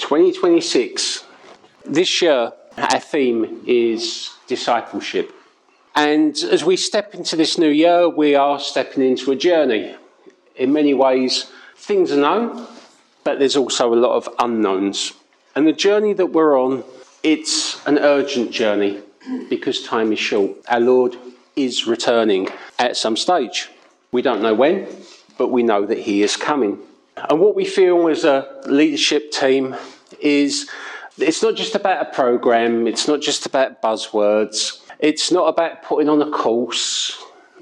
2026. This year, our theme is discipleship. And as we step into this new year, we are stepping into a journey. In many ways, things are known, but there's also a lot of unknowns. And the journey that we're on, it's an urgent journey because time is short. Our Lord is returning at some stage. We don't know when, but we know that he is coming. And what we feel as a leadership team is it's not just about a program, it's not just about buzzwords, it's not about putting on a course,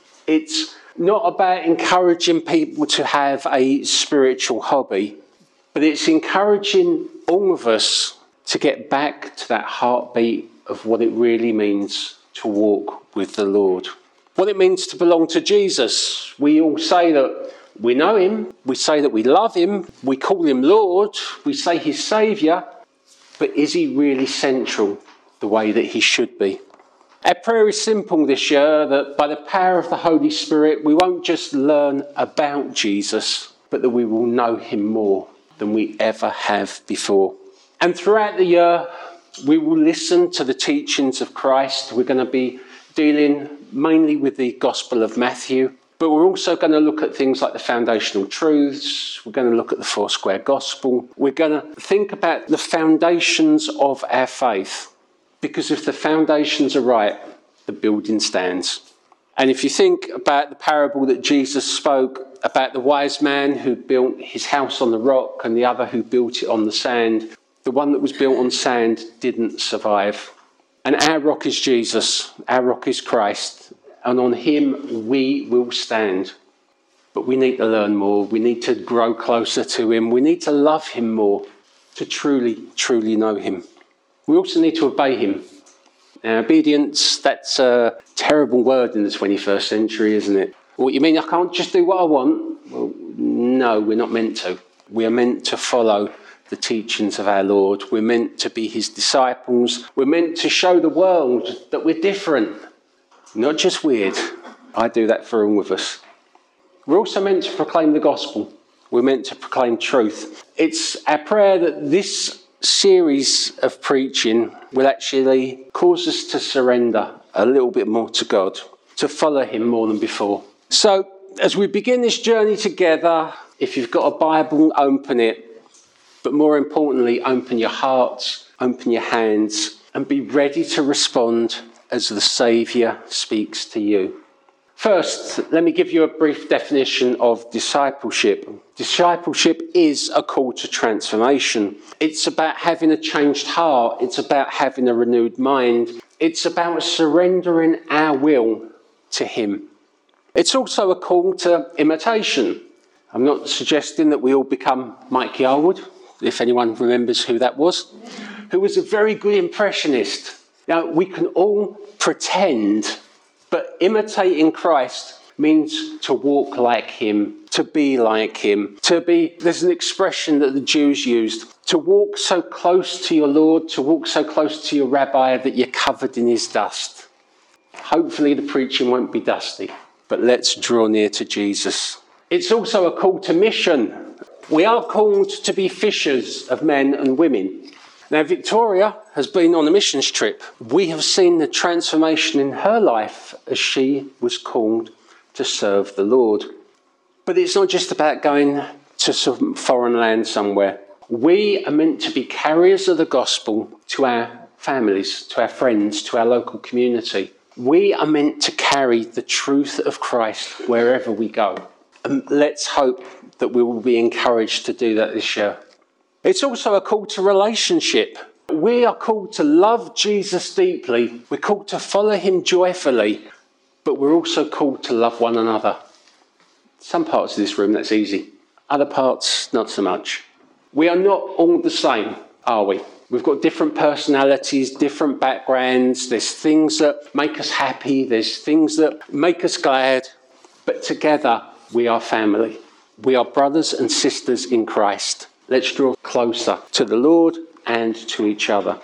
it's not about encouraging people to have a spiritual hobby, but it's encouraging all of us to get back to that heartbeat of what it really means to walk with the Lord. What it means to belong to Jesus. We all say that we know him, we say that we love him, we call him Lord, we say he's Saviour, but is he really central the way that he should be? Our prayer is simple this year, that by the power of the Holy Spirit, we won't just learn about Jesus, but that we will know him more than we ever have before. And throughout the year, we will listen to the teachings of Christ. We're going to be dealing mainly with the Gospel of Matthew, but we're also going to look at things like the foundational truths. We're going to look at the Foursquare Gospel. We're going to think about the foundations of our faith, because if the foundations are right, the building stands. And if you think about the parable that Jesus spoke about the wise man who built his house on the rock and the other who built it on the sand, the one that was built on sand didn't survive. And our rock is Jesus, our rock is Christ, and on him we will stand. But we need to learn more, we need to grow closer to him, we need to love him more, to truly, truly know him. We also need to obey him. Now, obedience, that's a terrible word in the 21st century, isn't it? What you mean, I can't just do what I want? Well, no, we're not meant to. We are meant to follow the teachings of our Lord. We're meant to be his disciples. We're meant to show the world that we're different, not just weird. I do that for all of us. We're also meant to proclaim the gospel. We're meant to proclaim truth. It's our prayer that this series of preaching will actually cause us to surrender a little bit more to God, to follow him more than before. So, as we begin this journey together, if you've got a Bible, open it. But more importantly, open your hearts, open your hands, and be ready to respond as the Saviour speaks to you. First, let me give you a brief definition of discipleship. Discipleship is a call to transformation. It's about having a changed heart. It's about having a renewed mind. It's about surrendering our will to him. It's also a call to imitation. I'm not suggesting that we all become Mike Yarwood, if anyone remembers who that was, who was a very good impressionist. Now, we can all pretend, but imitating Christ means to walk like him, to be like him, there's an expression that the Jews used, to walk so close to your Lord, to walk so close to your rabbi that you're covered in his dust. Hopefully the preaching won't be dusty, but let's draw near to Jesus. It's also a call to mission. We are called to be fishers of men and women. Now, Victoria has been on a missions trip. We have seen the transformation in her life as she was called to serve the Lord. But it's not just about going to some foreign land somewhere. We are meant to be carriers of the gospel to our families, to our friends, to our local community. We are meant to carry the truth of Christ wherever we go. And let's hope that we will be encouraged to do that this year. It's also a call to relationship. We are called to love Jesus deeply. We're called to follow him joyfully, but we're also called to love one another. Some parts of this room, that's easy. Other parts, not so much. We are not all the same, are we? We've got different personalities, different backgrounds. There's things that make us happy. There's things that make us glad. But together, we are family. We are brothers and sisters in Christ. Let's draw closer to the Lord and to each other.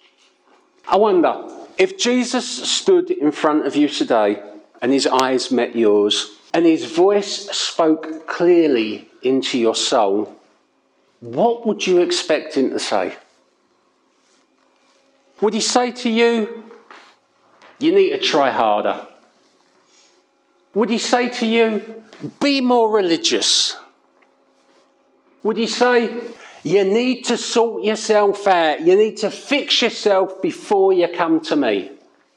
I wonder, if Jesus stood in front of you today and his eyes met yours and his voice spoke clearly into your soul, what would you expect him to say? Would he say to you, you need to try harder? Would he say to you, be more religious? Would he say, you need to sort yourself out, you need to fix yourself before you come to me?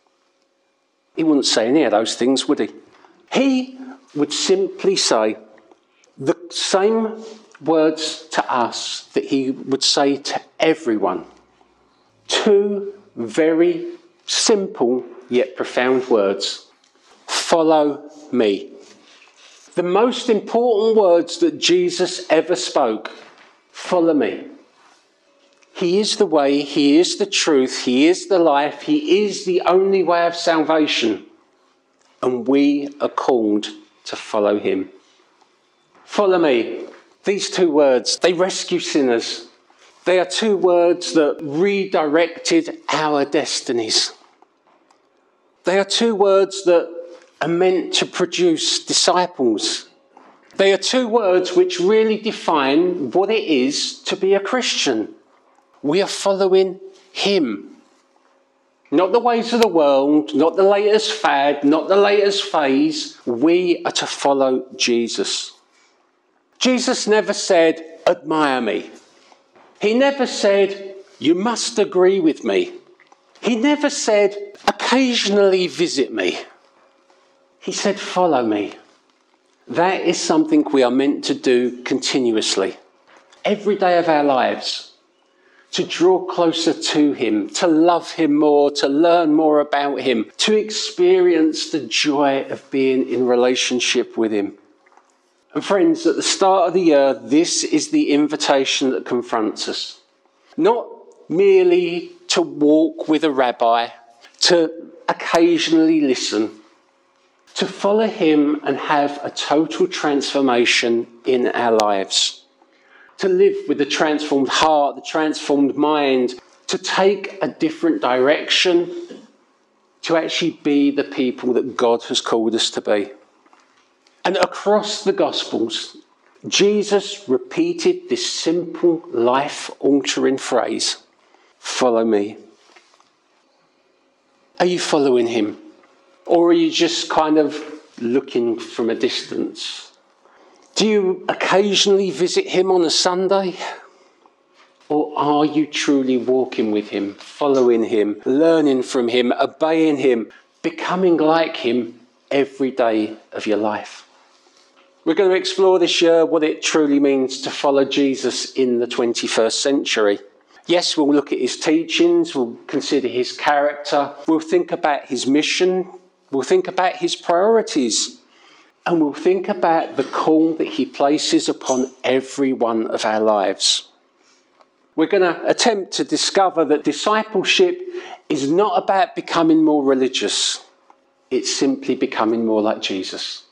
He wouldn't say any of those things, would he? He would simply say the same words to us that he would say to everyone. Two very simple yet profound words. Follow me. The most important words that Jesus ever spoke. Follow me. He is the way, he is the truth, he is the life, he is the only way of salvation. And we are called to follow him. Follow me. These two words, they rescue sinners. They are two words that redirected our destinies. They are two words that are meant to produce disciples. They are two words which really define what it is to be a Christian. We are following him. Not the ways of the world, not the latest fad, not the latest phase. We are to follow Jesus. Jesus never said, admire me. He never said, you must agree with me. He never said, occasionally visit me. He said, follow me. That is something we are meant to do continuously. Every day of our lives. To draw closer to him, to love him more, to learn more about him, to experience the joy of being in relationship with him. And friends, at the start of the year, this is the invitation that confronts us. Not merely to walk with a rabbi, to occasionally listen, to follow him and have a total transformation in our lives. To live with the transformed heart, the transformed mind, to take a different direction, to actually be the people that God has called us to be. And across the Gospels, Jesus repeated this simple life-altering phrase, follow me. Are you following him? Or are you just kind of looking from a distance? Do you occasionally visit him on a Sunday? Or are you truly walking with him, following him, learning from him, obeying him, becoming like him every day of your life? We're going to explore this year what it truly means to follow Jesus in the 21st century. Yes, we'll look at his teachings, we'll consider his character, we'll think about his mission, we'll think about his priorities, and we'll think about the call that he places upon every one of our lives. We're going to attempt to discover that discipleship is not about becoming more religious. It's simply becoming more like Jesus.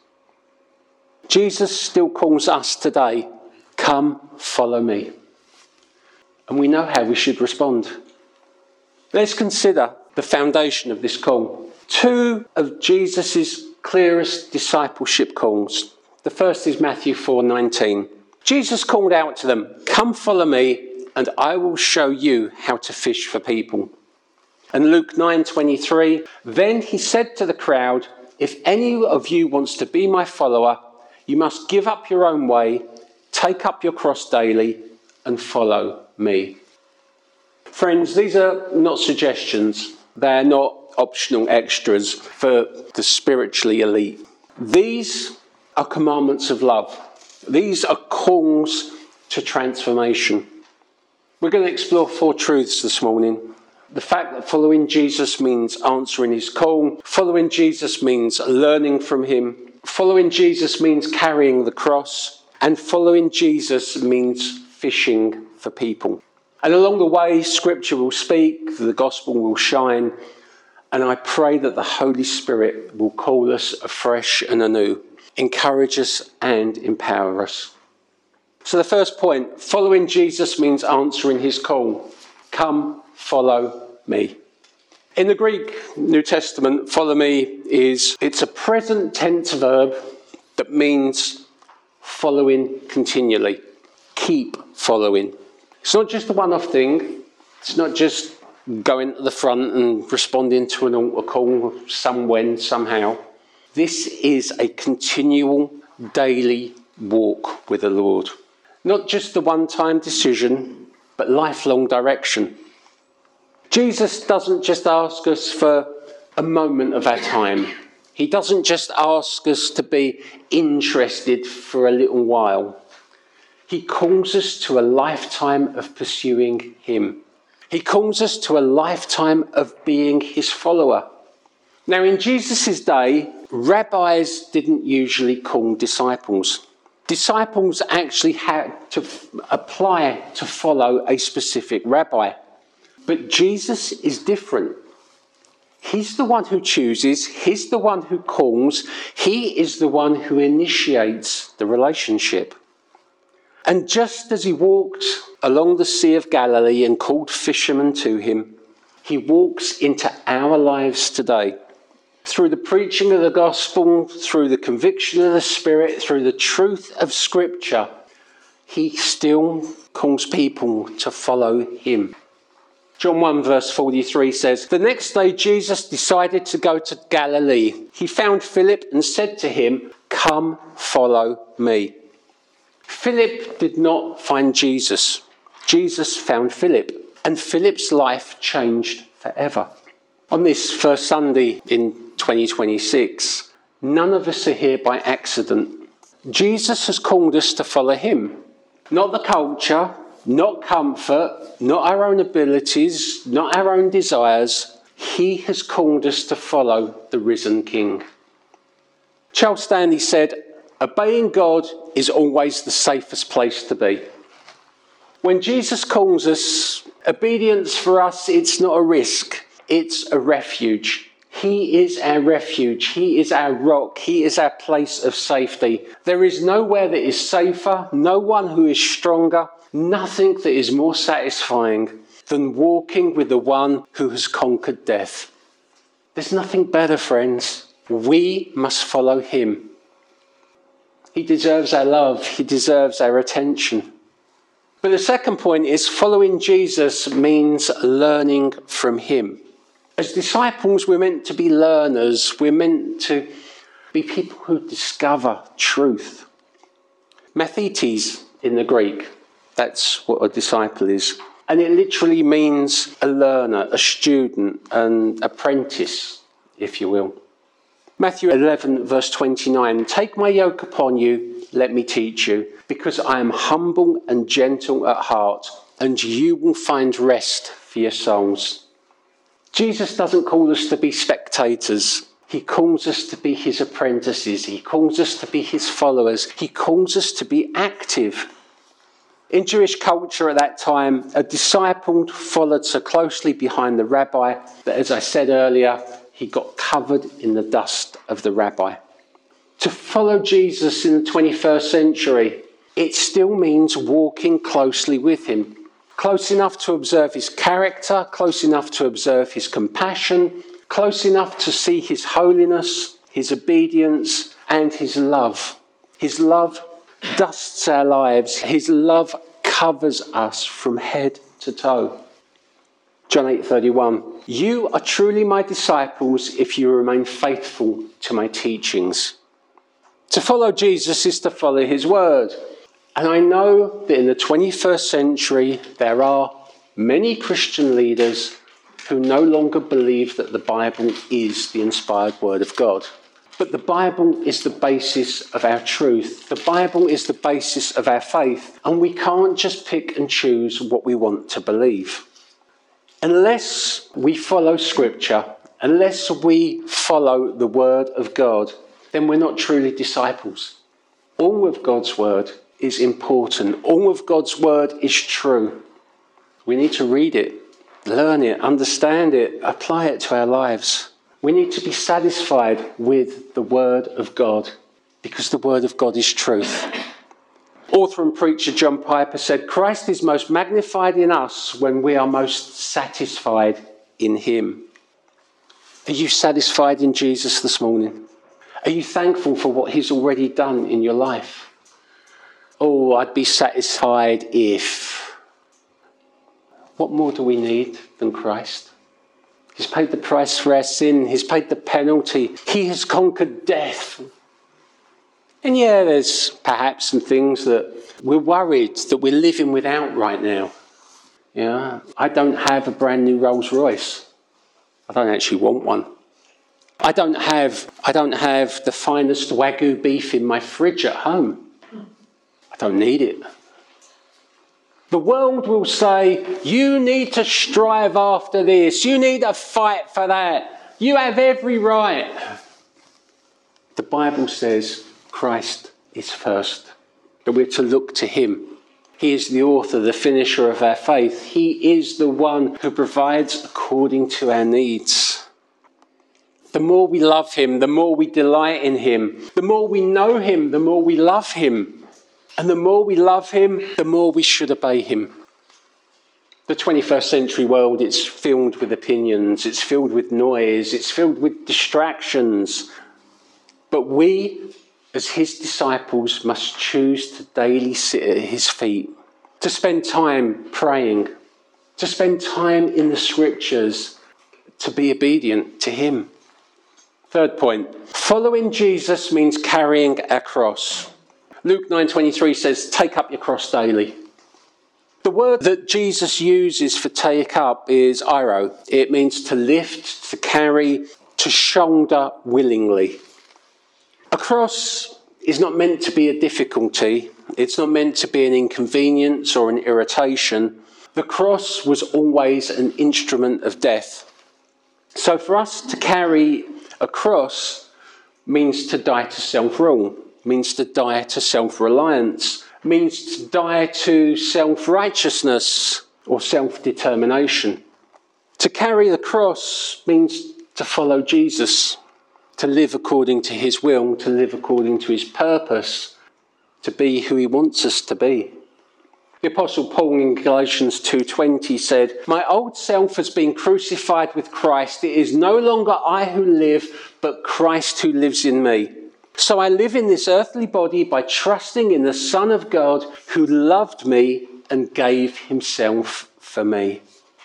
Jesus still calls us today, come follow me. And we know how we should respond. Let's consider the foundation of this call. Two of Jesus' clearest discipleship calls. The first is Matthew 4:19. Jesus called out to them, come follow me and I will show you how to fish for people. And Luke 9:23, then he said to the crowd, if any of you wants to be my follower, you must give up your own way, take up your cross daily and follow me. Friends, these are not suggestions. They're not optional extras for the spiritually elite. These are commandments of love. These are calls to transformation. We're going to explore four truths this morning. The fact that following Jesus means answering his call. Following Jesus means learning from him. Following Jesus means carrying the cross. And following Jesus means fishing for people. And along the way, Scripture will speak, the gospel will shine, and I pray that the Holy Spirit will call us afresh and anew, encourage us and empower us. So the first point, following Jesus means answering his call. Come, follow me. In the Greek New Testament, follow me it's a present tense verb that means following continually. Keep following. It's not just a one-off thing. It's not just going to the front and responding to an altar call when, somehow. This is a continual, daily walk with the Lord. Not just a one-time decision, but lifelong direction. Jesus doesn't just ask us for a moment of our time. He doesn't just ask us to be interested for a little while. He calls us to a lifetime of pursuing him. He calls us to a lifetime of being his follower. Now, in Jesus' day, rabbis didn't usually call disciples. Disciples actually had to apply to follow a specific rabbi. But Jesus is different. He's the one who chooses. He's the one who calls. He is the one who initiates the relationship. And just as he walked along the Sea of Galilee and called fishermen to him, he walks into our lives today. Through the preaching of the gospel, through the conviction of the Spirit, through the truth of Scripture, he still calls people to follow him. John 1 verse 43 says, "The next day Jesus decided to go to Galilee. He found Philip and said to him, 'Come, follow me.'" Philip did not find Jesus. Jesus found Philip, and Philip's life changed forever. On this first Sunday in 2026, none of us are here by accident. Jesus has called us to follow him. Not the culture, not comfort, not our own abilities, not our own desires. He has called us to follow the risen King. Charles Stanley said, "Obeying God is always the safest place to be." When Jesus calls us, obedience for us, it's not a risk, it's a refuge. He is our refuge. He is our rock. He is our place of safety. There is nowhere that is safer, no one who is stronger, nothing that is more satisfying than walking with the one who has conquered death. There's nothing better, friends. We must follow him. He deserves our love. He deserves our attention. But the second point is following Jesus means learning from him. As disciples, we're meant to be learners. We're meant to be people who discover truth. Mathetes in the Greek, that's what a disciple is. And it literally means a learner, a student, an apprentice, if you will. Matthew 11, verse 29, "Take my yoke upon you, let me teach you, because I am humble and gentle at heart, and you will find rest for your souls." Jesus doesn't call us to be spectators. He calls us to be his apprentices. He calls us to be his followers. He calls us to be active. In Jewish culture at that time, a disciple followed so closely behind the rabbi that, as I said earlier, he got covered in the dust of the rabbi. To follow Jesus in the 21st century, it still means walking closely with him. Close enough to observe his character, close enough to observe his compassion, close enough to see his holiness, his obedience, and his love. His love dusts our lives. His love covers us from head to toe. John 8:31, "You are truly my disciples if you remain faithful to my teachings." To follow Jesus is to follow his word. And I know that in the 21st century, there are many Christian leaders who no longer believe that the Bible is the inspired word of God. But the Bible is the basis of our truth. The Bible is the basis of our faith. And we can't just pick and choose what we want to believe. Unless we follow Scripture, unless we follow the word of God, then we're not truly disciples. All of God's word is important. All of God's word is true. We need to read it, learn it, understand it, apply it to our lives. We need to be satisfied with the word of God because the word of God is truth. Author and preacher John Piper said, "Christ is most magnified in us when we are most satisfied in him." Are you satisfied in Jesus this morning? Are you thankful for what he's already done in your life? Oh, I'd be satisfied if. What more do we need than Christ? He's paid the price for our sin. He's paid the penalty. He has conquered death. And yeah, there's perhaps some things that we're worried that we're living without right now. Yeah, I don't have a brand new Rolls Royce. I don't actually want one. I don't have the finest Wagyu beef in my fridge at home. I don't need it. The world will say, you need to strive after this. You need to fight for that. You have every right. The Bible says Christ is first, that we're to look to him. He is the author, the finisher of our faith. He is the one who provides according to our needs. The more we love him, the more we delight in him. The more we know him, the more we love him. And the more we love him, the more we should obey him. The 21st century world, it's filled with opinions, it's filled with noise, it's filled with distractions. But we, as his disciples, must choose to daily sit at his feet, to spend time praying, to spend time in the scriptures, to be obedient to him. Third point, following Jesus means carrying our cross. Luke 9:23 says, take up your cross daily. The word that Jesus uses for take up is airo. It means to lift, to carry, to shoulder willingly. A cross is not meant to be a difficulty. It's not meant to be an inconvenience or an irritation. The cross was always an instrument of death. So for us to carry a cross means to die to self-rule, means to die to self-reliance, means to die to self-righteousness or self-determination. To carry the cross means to follow Jesus, to live according to his will, to live according to his purpose, to be who he wants us to be. The Apostle Paul in Galatians 2:20 said, my old self has been crucified with Christ. It is no longer I who live, but Christ who lives in me. So I live in this earthly body by trusting in the Son of God who loved me and gave himself for me.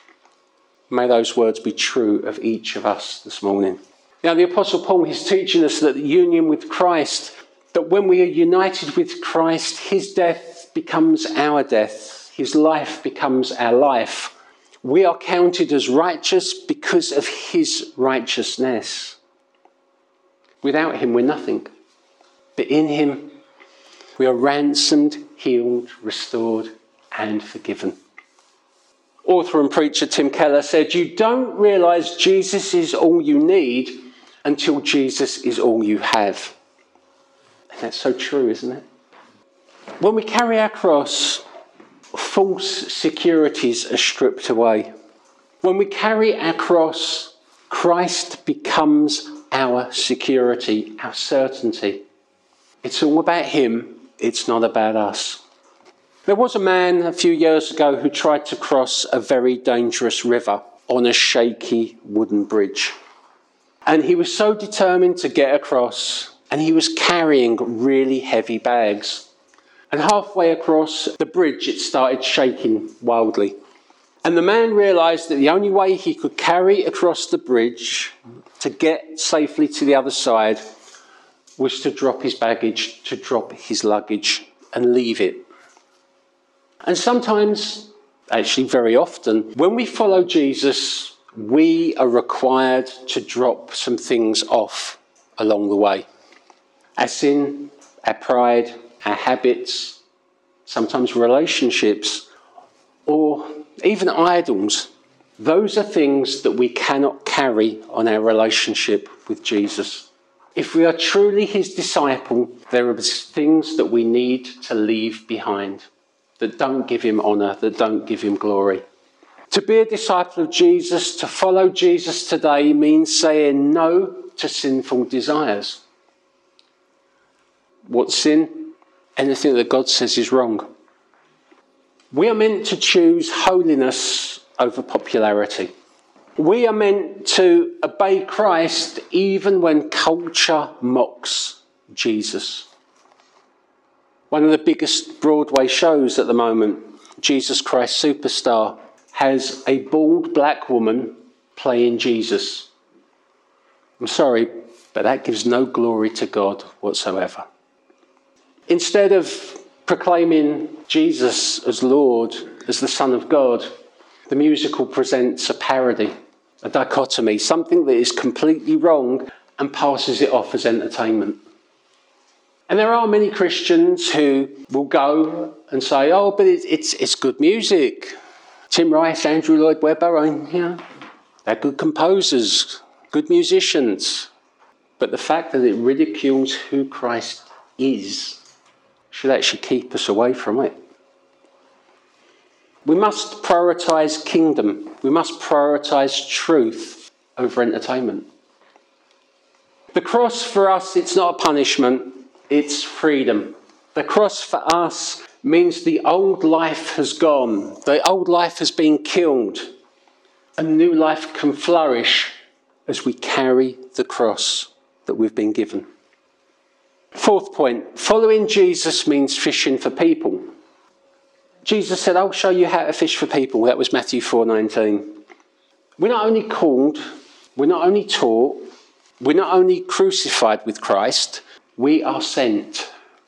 May those words be true of each of us this morning. Now, the Apostle Paul is teaching us that the union with Christ, that when we are united with Christ, his death becomes our death. His life becomes our life. We are counted as righteous because of his righteousness. Without him, we're nothing. But in him, we are ransomed, healed, restored, and forgiven. Author and preacher Tim Keller said, you don't realise Jesus is all you need until Jesus is all you have. And that's so true, isn't it? When we carry our cross, false securities are stripped away. When we carry our cross, Christ becomes our security, our certainty. It's all about him, it's not about us. There was a man a few years ago who tried to cross a very dangerous river on a shaky wooden bridge. And he was so determined to get across, and he was carrying really heavy bags. And halfway across the bridge, it started shaking wildly. And the man realised that the only way he could carry across the bridge to get safely to the other side was to drop his baggage, to drop his luggage and leave it. And sometimes, actually very often, when we follow Jesus, we are required to drop some things off along the way. Our sin, our pride, our habits, sometimes relationships, or even idols. Those are things that we cannot carry on our relationship with Jesus. If we are truly his disciple, there are things that we need to leave behind that don't give him honour, that don't give him glory. To be a disciple of Jesus, to follow Jesus today, means saying no to sinful desires. What's sin? Anything that God says is wrong. We are meant to choose holiness over popularity. We are meant to obey Christ even when culture mocks Jesus. One of the biggest Broadway shows at the moment, Jesus Christ Superstar, has a bald black woman playing Jesus. I'm sorry, but that gives no glory to God whatsoever. Instead of proclaiming Jesus as Lord, as the Son of God, the musical presents a parody, a dichotomy, something that is completely wrong and passes it off as entertainment. And there are many Christians who will go and say, oh, but it's good music. Tim Rice, Andrew Lloyd Webber, they're good composers, good musicians. But the fact that it ridicules who Christ is should actually keep us away from it. We must prioritise kingdom. We must prioritise truth over entertainment. The cross for us, it's not a punishment, it's freedom. The cross for us means the old life has gone. The old life has been killed. A new life can flourish as we carry the cross that we've been given. Fourth point, following Jesus means fishing for people. Jesus said, I'll show you how to fish for people. That was Matthew 4:19. We're not only called, we're not only taught, we're not only crucified with Christ, we are sent.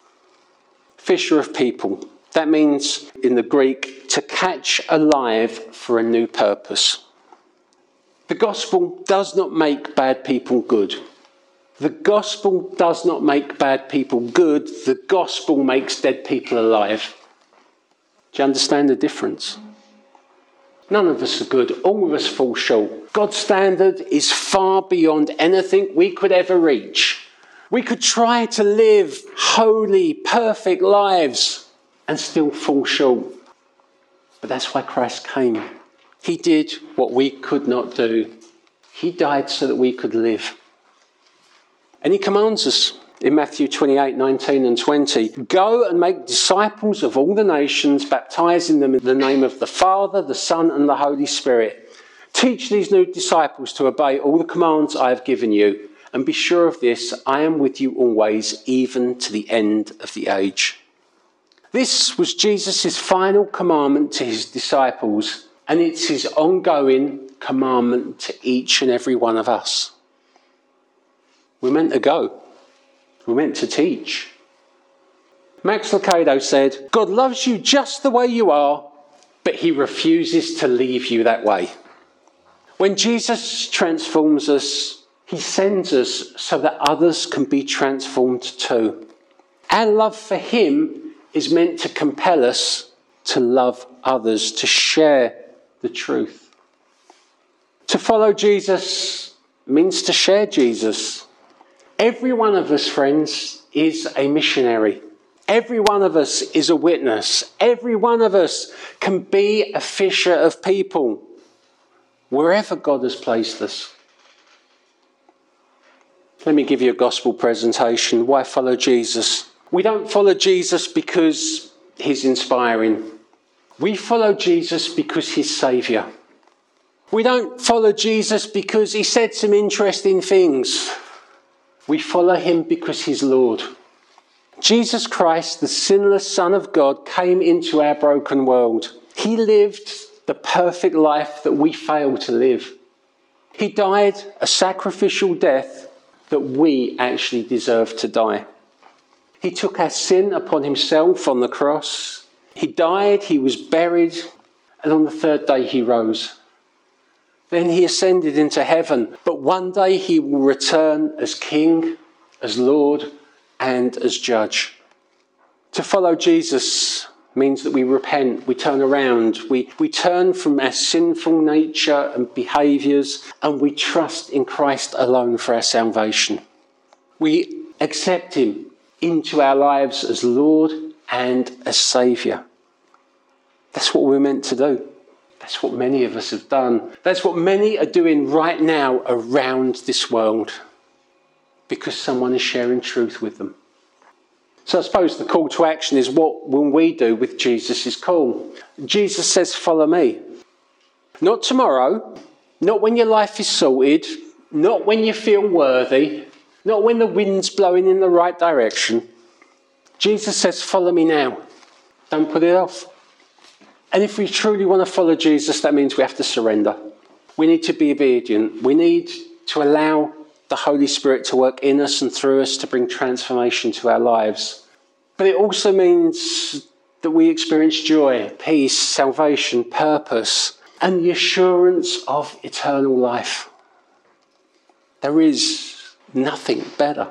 Fisher of people. That means, in the Greek, to catch alive for a new purpose. The gospel does not make bad people good. The gospel does not make bad people good. The gospel makes dead people alive. Do you understand the difference? None of us are good. All of us fall short. God's standard is far beyond anything we could ever reach. We could try to live holy, perfect lives and still fall short. But that's why Christ came. He did what we could not do. He died so that we could live. And he commands us in Matthew 28:19 and 20, go and make disciples of all the nations, baptizing them in the name of the Father, the Son and the Holy Spirit. Teach these new disciples to obey all the commands I have given you. And be sure of this, I am with you always, even to the end of the age. This was Jesus' final commandment to his disciples, and it's his ongoing commandment to each and every one of us. We're meant to go. We're meant to teach. Max Lucado said, God loves you just the way you are, but he refuses to leave you that way. When Jesus transforms us, he sends us so that others can be transformed too. Our love for him is meant to compel us to love others, to share the truth. To follow Jesus means to share Jesus. Every one of us, friends, is a missionary. Every one of us is a witness. Every one of us can be a fisher of people, wherever God has placed us. Let me give you a gospel presentation. Why follow Jesus? We don't follow Jesus because he's inspiring. We follow Jesus because he's Saviour. We don't follow Jesus because he said some interesting things. We follow him because he's Lord. Jesus Christ, the sinless Son of God, came into our broken world. He lived the perfect life that we fail to live. He died a sacrificial death that we actually deserve to die. He took our sin upon himself on the cross. He died, he was buried, and on the third day he rose. Then he ascended into heaven, but one day he will return as King, as Lord, and as Judge. To follow Jesus means that we repent, we turn around, we turn from our sinful nature and behaviours, and we trust in Christ alone for our salvation. We accept him into our lives as Lord and as Saviour. That's what we're meant to do. That's what many of us have done. That's what many are doing right now around this world, because someone is sharing truth with them. So I suppose the call to action is, what will we do with Jesus' call? Jesus says, follow me. Not tomorrow, not when your life is sorted, not when you feel worthy, not when the wind's blowing in the right direction. Jesus says, follow me now. Don't put it off. And if we truly want to follow Jesus, that means we have to surrender. We need to be obedient. We need to allow the Holy Spirit to work in us and through us to bring transformation to our lives. But it also means that we experience joy, peace, salvation, purpose, and the assurance of eternal life. There is nothing better.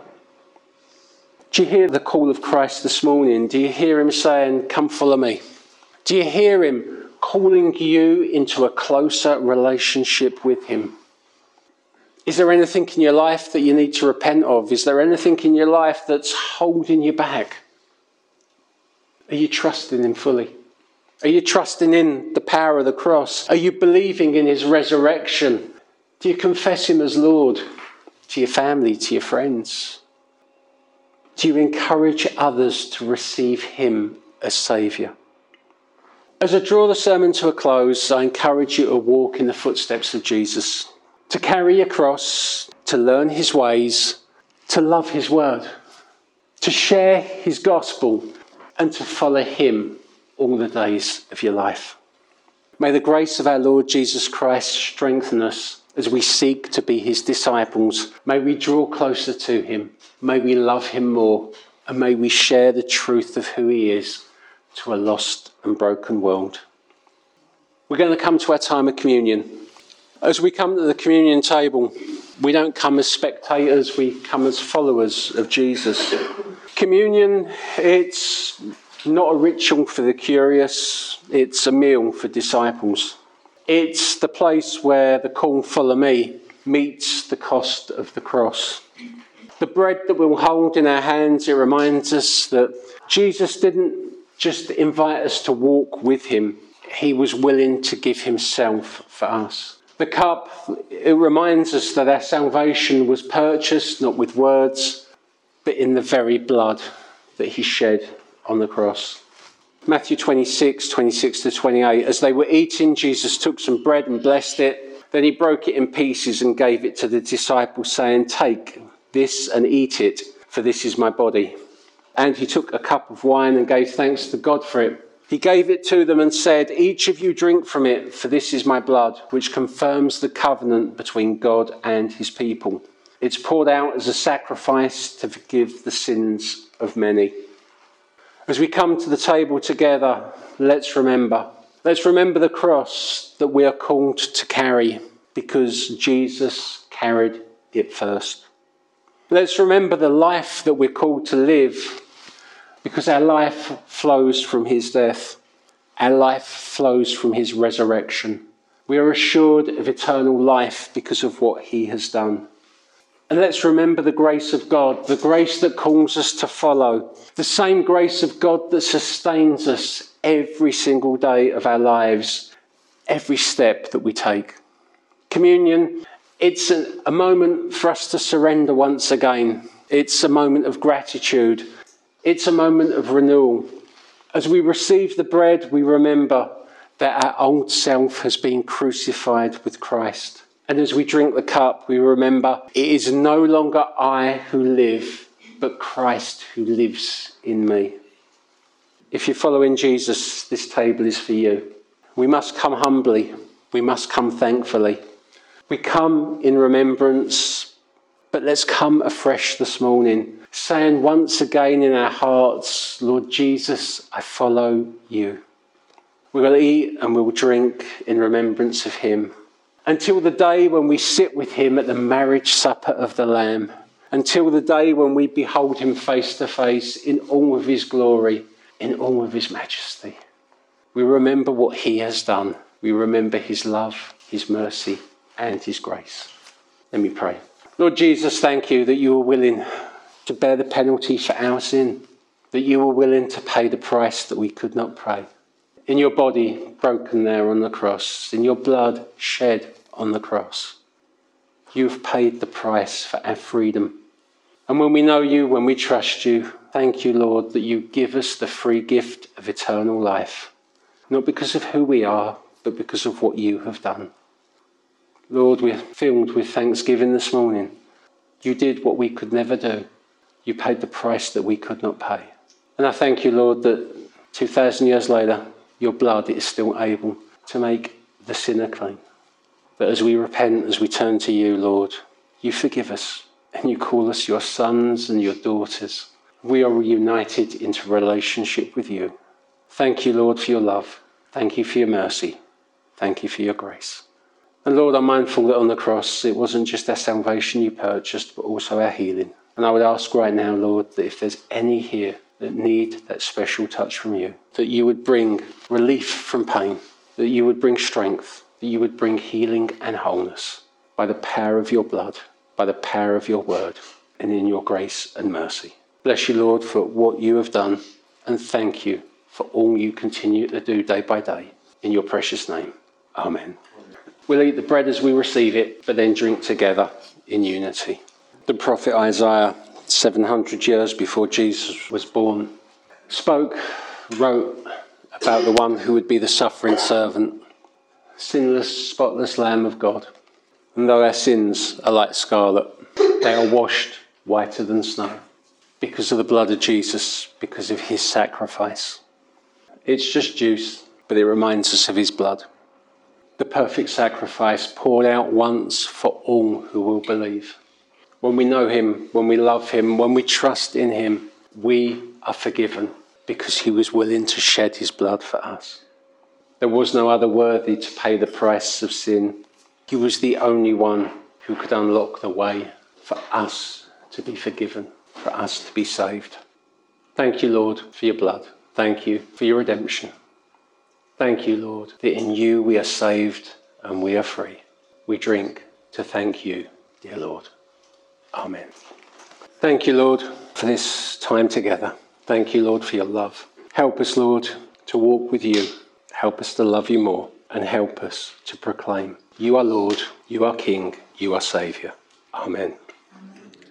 Do you hear the call of Christ this morning? Do you hear him saying, come follow me? Do you hear him calling you into a closer relationship with him? Is there anything in your life that you need to repent of? Is there anything in your life that's holding you back? Are you trusting him fully? Are you trusting in the power of the cross? Are you believing in his resurrection? Do you confess him as Lord to your family, to your friends? Do you encourage others to receive him as Saviour? As I draw the sermon to a close, I encourage you to walk in the footsteps of Jesus, to carry your cross, to learn his ways, to love his word, to share his gospel, and to follow him all the days of your life. May the grace of our Lord Jesus Christ strengthen us as we seek to be his disciples. May we draw closer to him. May we love him more. And may we share the truth of who he is to a lost and broken world. We're going to come to our time of communion. As we come to the communion table, we don't come as spectators, we come as followers of Jesus. Communion, it's not a ritual for the curious, it's a meal for disciples. It's the place where the call, follow me, meets the cost of the cross. The bread that we'll hold in our hands, it reminds us that Jesus didn't just invite us to walk with him, he was willing to give himself for us. The cup, it reminds us that our salvation was purchased not with words, but in the very blood that he shed on the cross. Matthew 26 to 28. As they were eating, Jesus took some bread and blessed it. Then he broke it in pieces and gave it to the disciples, saying, take this and eat it, for this is my body. And he took a cup of wine and gave thanks to God for it. He gave it to them and said, each of you drink from it, for this is my blood, which confirms the covenant between God and his people. It's poured out as a sacrifice to forgive the sins of many. As we come to the table together, let's remember the cross that we are called to carry because Jesus carried it first. Let's remember the life that we're called to live because our life flows from his death. Our life flows from his resurrection. We are assured of eternal life because of what he has done. And let's remember the grace of God, the grace that calls us to follow, the same grace of God that sustains us every single day of our lives, every step that we take. Communion, it's a moment for us to surrender once again. It's a moment of gratitude. It's a moment of renewal. As we receive the bread, we remember that our old self has been crucified with Christ. And as we drink the cup, we remember it is no longer I who live, but Christ who lives in me. If you're following Jesus, this table is for you. We must come humbly. We must come thankfully. We come in remembrance, but let's come afresh this morning, saying once again in our hearts, Lord Jesus, I follow you. We will eat and we will drink in remembrance of him. Until the day when we sit with him at the marriage supper of the Lamb. Until the day when we behold him face to face in all of his glory, in all of his majesty. We remember what he has done. We remember his love, his mercy, and his grace. Let me pray. Lord Jesus, thank you that you were willing to bear the penalty for our sin, that you were willing to pay the price that we could not pay. In your body broken there on the cross, in your blood shed on the cross, you've paid the price for our freedom. And when we know you, when we trust you, thank you, Lord, that you give us the free gift of eternal life, not because of who we are, but because of what you have done. Lord, we're filled with thanksgiving this morning. You did what we could never do. You paid the price that we could not pay. And I thank you, Lord, that 2,000 years later, your blood is still able to make the sinner clean. That as we repent, as we turn to you, Lord, you forgive us and you call us your sons and your daughters. We are reunited into relationship with you. Thank you, Lord, for your love. Thank you for your mercy. Thank you for your grace. And Lord, I'm mindful that on the cross, it wasn't just our salvation you purchased, but also our healing. And I would ask right now, Lord, that if there's any here that need that special touch from you, that you would bring relief from pain, that you would bring strength, that you would bring healing and wholeness by the power of your blood, by the power of your word, and in your grace and mercy. Bless you, Lord, for what you have done, and thank you for all you continue to do day by day. In your precious name, amen. We'll eat the bread as we receive it, but then drink together in unity. The prophet Isaiah, 700 years before Jesus was born, wrote about the one who would be the suffering servant, sinless, spotless Lamb of God. And though our sins are like scarlet, they are washed whiter than snow because of the blood of Jesus, because of his sacrifice. It's just juice, but it reminds us of his blood. The perfect sacrifice poured out once for all who will believe. When we know him, when we love him, when we trust in him, we are forgiven because he was willing to shed his blood for us. There was no other worthy to pay the price of sin. He was the only one who could unlock the way for us to be forgiven, for us to be saved. Thank you, Lord, for your blood. Thank you for your redemption. Thank you, Lord, that in you we are saved and we are free. We drink to thank you, dear Lord. Amen. Thank you, Lord, for this time together. Thank you, Lord, for your love. Help us, Lord, to walk with you. Help us to love you more, and help us to proclaim, you are Lord, you are King, you are Saviour. Amen.